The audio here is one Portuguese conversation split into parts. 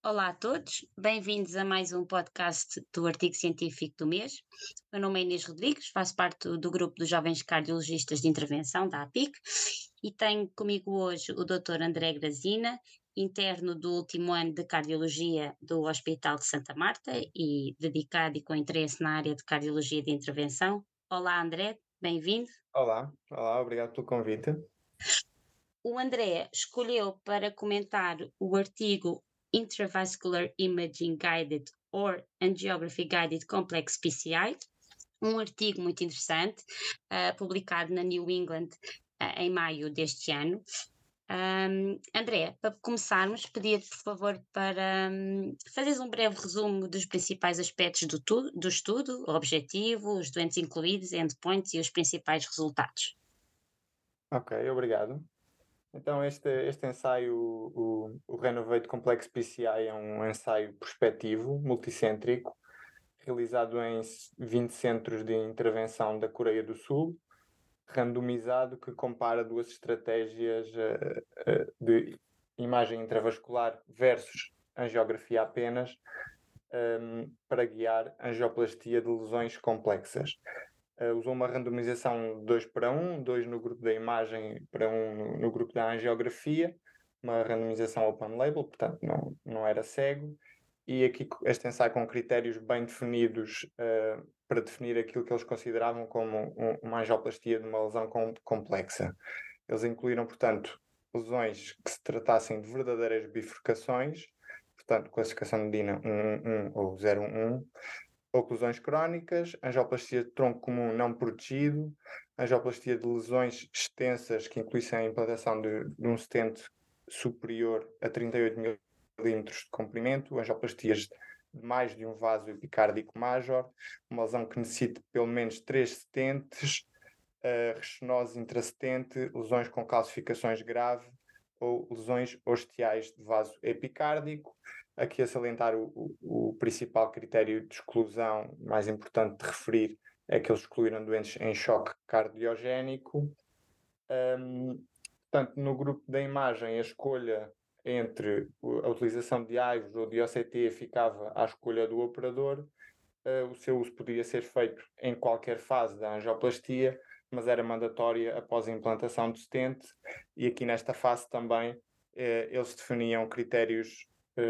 Olá a todos, bem-vindos a mais um podcast do Artigo Científico do Mês. Meu nome é Inês Rodrigues, faço parte do grupo dos Jovens Cardiologistas de Intervenção da APIC e tenho comigo hoje o Dr. André Grazina, interno do último ano de Cardiologia do Hospital de Santa Marta e dedicado e com interesse na área de Cardiologia de Intervenção. Olá André, bem-vindo. Olá, obrigado pelo convite. O André escolheu para comentar o artigo Intravascular Imaging Guided or Angiography Guided Complex PCI, um artigo muito interessante, publicado na New England em maio deste ano. André, para começarmos, pedia-te, por favor, para fazeres um breve resumo dos principais aspectos do estudo, o objetivo, os doentes incluídos, endpoints e os principais resultados. Ok, obrigado. Então, este ensaio, o Renovate Complex PCI, é um ensaio prospectivo, multicêntrico, realizado em 20 centros de intervenção da Coreia do Sul, randomizado, que compara duas estratégias de imagem intravascular versus angiografia apenas, para guiar angioplastia de lesões complexas. Usou uma randomização 2 para 1, 2 no grupo da imagem para 1 no grupo da angiografia, uma randomização open label, portanto não era cego, e aqui este ensaio com critérios bem definidos para definir aquilo que eles consideravam como uma angioplastia de uma lesão complexa. Eles incluíram, portanto, lesões que se tratassem de verdadeiras bifurcações, portanto, classificação de DINA 111 ou 011, oclusões crónicas, angioplastia de tronco comum não protegido, angioplastia de lesões extensas que incluíssem a implantação de um stent superior a 38 milímetros de comprimento, angioplastias de mais de um vaso epicárdico major, uma lesão que necessite pelo menos 3 stents, restenose intrastente, lesões com calcificações graves ou lesões ostiais de vaso epicárdico. Aqui a salientar o principal critério de exclusão, mais importante de referir, é que eles excluíram doentes em choque cardiogénico. Portanto, no grupo da imagem, a escolha entre a utilização de AIVs ou de OCT ficava à escolha do operador. O seu uso podia ser feito em qualquer fase da angioplastia, mas era mandatória após a implantação do stent, e aqui nesta fase também eles definiam critérios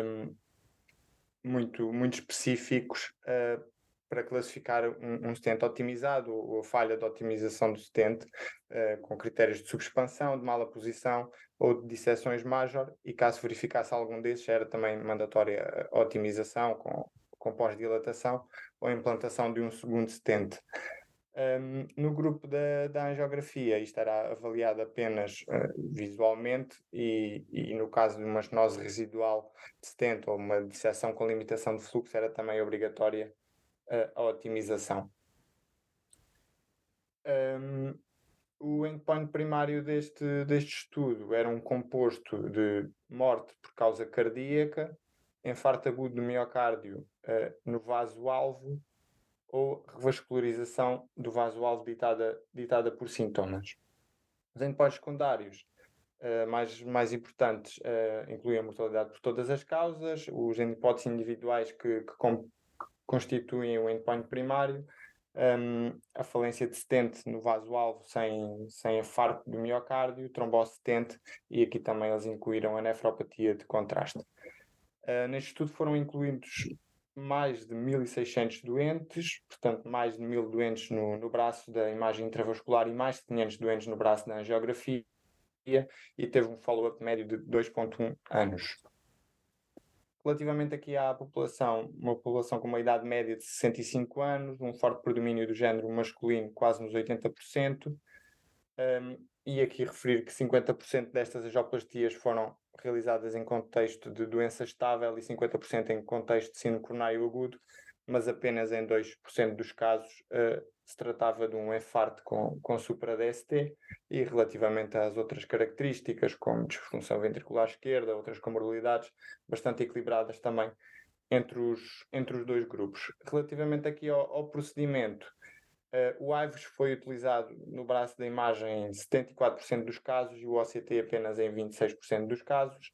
muito específicos para classificar um stent otimizado ou a falha de otimização do stent, com critérios de subexpansão, de mala posição ou de disseções major, e caso verificasse algum desses, era também mandatória a otimização com pós-dilatação ou a implantação de um segundo stent. No grupo da angiografia, isto era avaliado apenas visualmente e no caso de uma estenose residual de stent ou uma disseção com limitação de fluxo, era também obrigatória a otimização. O endpoint primário deste estudo era um composto de morte por causa cardíaca, infarto agudo do miocárdio no vaso-alvo ou revascularização do vaso-alvo ditada por sintomas. Os endpoints secundários mais importantes incluem a mortalidade por todas as causas, os endpoints individuais que constituem o endpoint primário, a falência de stent no vaso-alvo sem infarto do miocárdio, trombose stent, e aqui também eles incluíram a nefropatia de contraste. Neste estudo foram incluídos mais de 1.600 doentes, portanto mais de 1.000 doentes no braço da imagem intravascular e mais de 500 doentes no braço da angiografia, e teve um follow-up médio de 2,1 anos. Relativamente aqui à população, uma população com uma idade média de 65 anos, um forte predomínio do género masculino, quase nos 80%, e aqui referir que 50% destas angioplastias foram realizadas em contexto de doença estável e 50% em contexto de síndrome coronário agudo, mas apenas em 2% dos casos se tratava de um infarto com supra-DST, e relativamente às outras características, como disfunção ventricular esquerda, outras comorbilidades, bastante equilibradas também entre os dois grupos. Relativamente aqui ao procedimento, o IVUS foi utilizado no braço da imagem em 74% dos casos e o OCT apenas em 26% dos casos.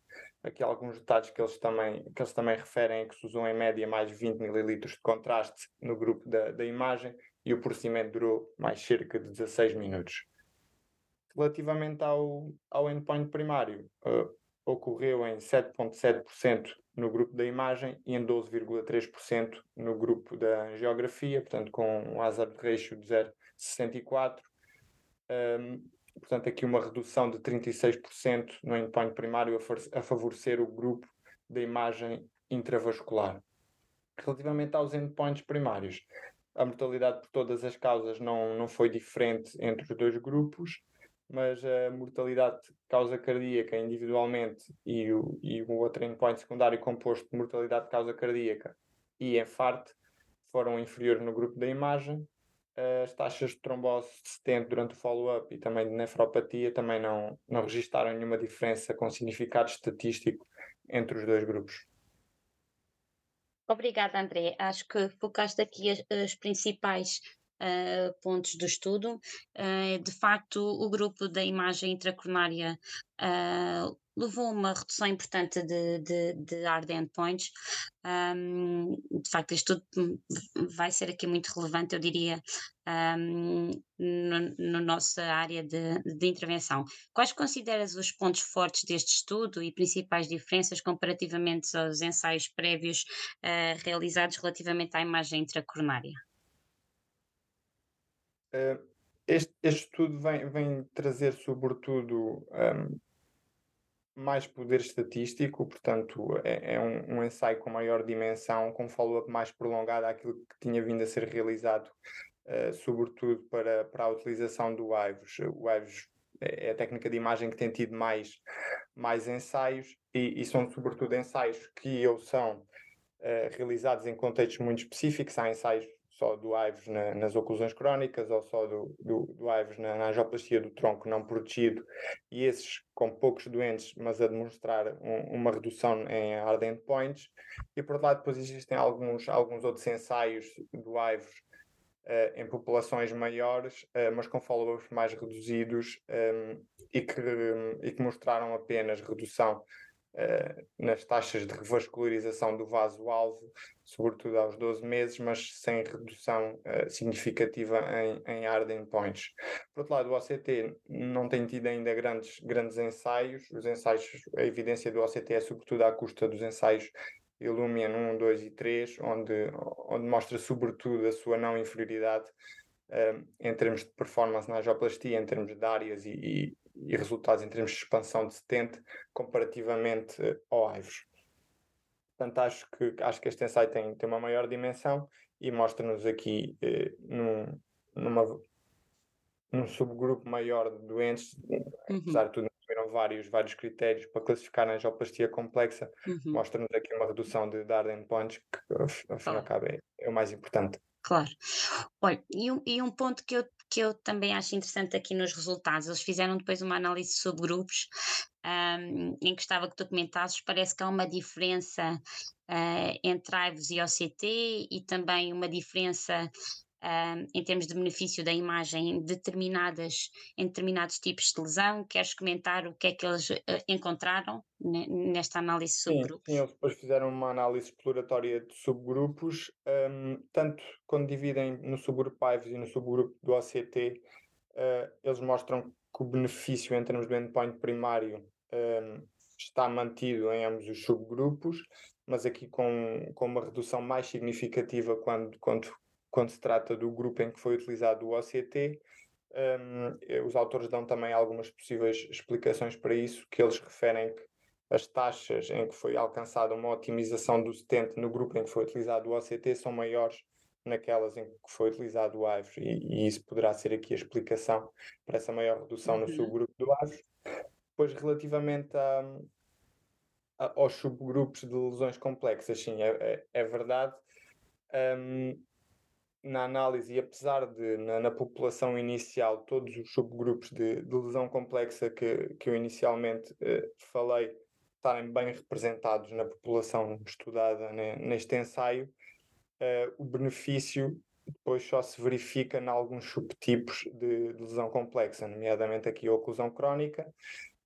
aqui alguns detalhes que eles também referem é que se usou em média mais 20 mililitros de contraste no grupo da imagem e o procedimento durou mais cerca de 16 minutos. Relativamente ao endpoint primário, ocorreu em 7,7% no grupo da imagem e em 12,3% no grupo da geografia, portanto com um hazard ratio de 0,64. Portanto, aqui uma redução de 36% no endpoint primário a favorecer o grupo da imagem intravascular. Relativamente aos endpoints primários, a mortalidade por todas as causas não foi diferente entre os dois grupos, mas a mortalidade de causa cardíaca individualmente e o outro endpoint secundário composto de mortalidade de causa cardíaca e infarto foram inferiores no grupo da imagem. As taxas de trombose de stent durante o follow-up e também de nefropatia também não registaram nenhuma diferença com significado estatístico entre os dois grupos. Obrigada, André. Acho que focaste aqui as principais pontos do estudo. De facto, o grupo da imagem intracoronária levou a uma redução importante de hard endpoints. De facto, isto tudo vai ser aqui muito relevante, eu diria, na nossa área de intervenção. Quais consideras os pontos fortes deste estudo e principais diferenças comparativamente aos ensaios prévios realizados relativamente à imagem intracoronária? Eh, este estudo vem trazer, sobretudo, mais poder estatístico, portanto, é um ensaio com maior dimensão, com follow-up mais prolongado àquilo que tinha vindo a ser realizado, sobretudo para a utilização do IVUS. O IVUS é a técnica de imagem que tem tido mais ensaios e são, sobretudo, ensaios que ou são realizados em contextos muito específicos. Há ensaios só do IVUS nas oclusões crónicas ou só do IVUS na angioplastia do tronco não protegido, e esses com poucos doentes, mas a demonstrar uma redução em hard endpoints. E por outro lado, depois existem alguns outros ensaios do IVUS em populações maiores, mas com follow-ups mais reduzidos, e que mostraram apenas redução nas taxas de revascularização do vaso-alvo, sobretudo aos 12 meses, mas sem redução significativa em hard endpoints. Por outro lado, o OCT não tem tido ainda grandes ensaios. Os ensaios, a evidência do OCT é sobretudo à custa dos ensaios Illumian 1, 2 e 3, onde mostra sobretudo a sua não inferioridade em termos de performance na angioplastia, em termos de áreas e resultados em termos de expansão de stent comparativamente ao IVUS. Portanto, acho que este ensaio tem uma maior dimensão e mostra-nos aqui num subgrupo maior de doentes, Uhum, apesar de tudo, tiveram vários critérios para classificar a angioplastia complexa, uhum, mostra-nos aqui uma redução de hard endpoints que, ao fim e ao claro, cabo, é o mais importante. claro. Olha, e um ponto que eu também acho interessante aqui nos resultados, eles fizeram depois uma análise de subgrupos, em que gostava que tu comentasses, parece que há uma diferença entre AIVOS e OCT e também uma diferença em termos de benefício da imagem em determinados tipos de lesão. Queres comentar o que é que eles encontraram nesta análise de Sim, subgrupos? eles depois fizeram uma análise exploratória de subgrupos, tanto quando dividem no subgrupo IVES e no subgrupo do OCT, eles mostram que o benefício em termos do endpoint primário está mantido em ambos os subgrupos, mas aqui com uma redução mais significativa quando se trata do grupo em que foi utilizado o OCT. Os autores dão também algumas possíveis explicações para isso, que eles referem que as taxas em que foi alcançada uma otimização do stent no grupo em que foi utilizado o OCT são maiores naquelas em que foi utilizado o IVUS, e isso poderá ser aqui a explicação para essa maior redução no Uhum, subgrupo do IVUS. Depois, relativamente aos subgrupos de lesões complexas, sim, é verdade. Um, Na análise, e apesar de na população inicial todos os subgrupos de lesão complexa que eu inicialmente falei estarem bem representados na população estudada neste ensaio, o benefício depois só se verifica em alguns subtipos de lesão complexa, nomeadamente aqui a oclusão crónica,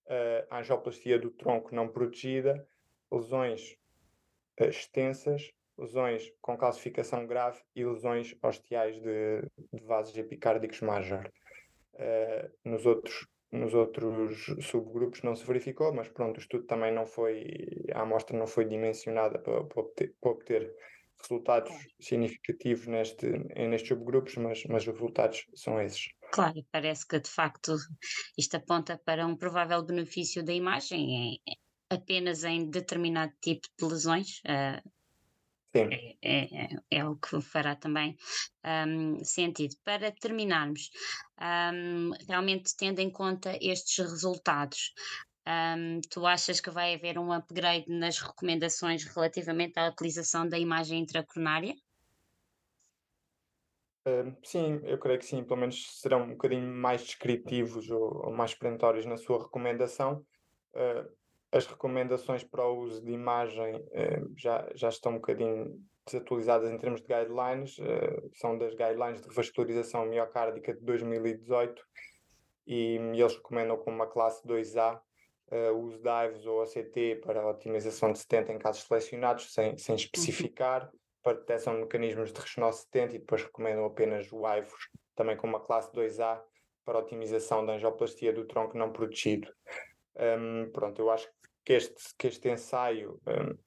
angioplastia do tronco não protegida, lesões extensas, lesões com calcificação grave e lesões ostiais de vasos epicárdicos major. Nos outros subgrupos não se verificou, mas pronto, o estudo também não foi, a amostra não foi dimensionada para obter resultados significativos nestes subgrupos, mas os resultados são esses. Claro, e parece que de facto isto aponta para um provável benefício da imagem apenas em determinado tipo de lesões. Sim. É o que fará também sentido. Para terminarmos, realmente tendo em conta estes resultados, tu achas que vai haver um upgrade nas recomendações relativamente à utilização da imagem intracoronária? Sim, eu creio que sim, pelo menos serão um bocadinho mais descritivos ou mais perentórios na sua recomendação. Uh, as recomendações para o uso de imagem já estão um bocadinho desatualizadas em termos de guidelines, são das guidelines de revascularização miocárdica de 2018 e eles recomendam como uma classe 2A o uso de AIVs ou ACT para a otimização de stent em casos selecionados, sem Uhum. especificar, para detecção de mecanismos de ressonância stent e depois recomendam apenas o AIVs, também com uma classe 2A, para otimização da angioplastia do tronco não protegido. Pronto, eu acho que este ensaio,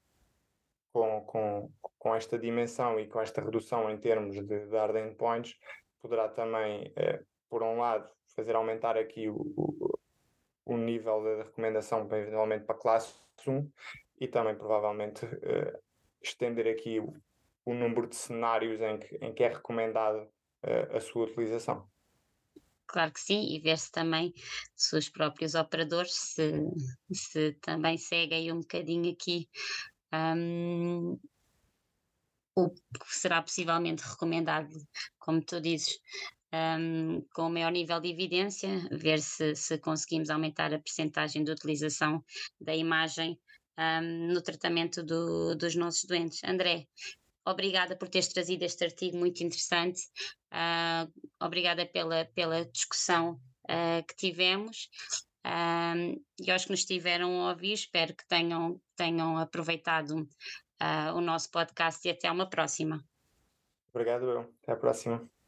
com esta dimensão e com esta redução em termos de hard endpoints, poderá também, por um lado, fazer aumentar aqui o nível de recomendação para, eventualmente para a classe 1 e também provavelmente estender aqui o número de cenários em que é recomendado a sua utilização. Claro que sim, e ver se também se os próprios operadores se também seguem um bocadinho aqui hum, o que será possivelmente recomendado, como tu dizes, com o maior nível de evidência, ver se conseguimos aumentar a percentagem de utilização da imagem, no tratamento dos nossos doentes. André, obrigada por teres trazido este artigo muito interessante, obrigada pela discussão, que tivemos, e aos que nos estiveram a ouvir, espero que tenham aproveitado, o nosso podcast e até uma próxima. Obrigado, eu. Até à próxima.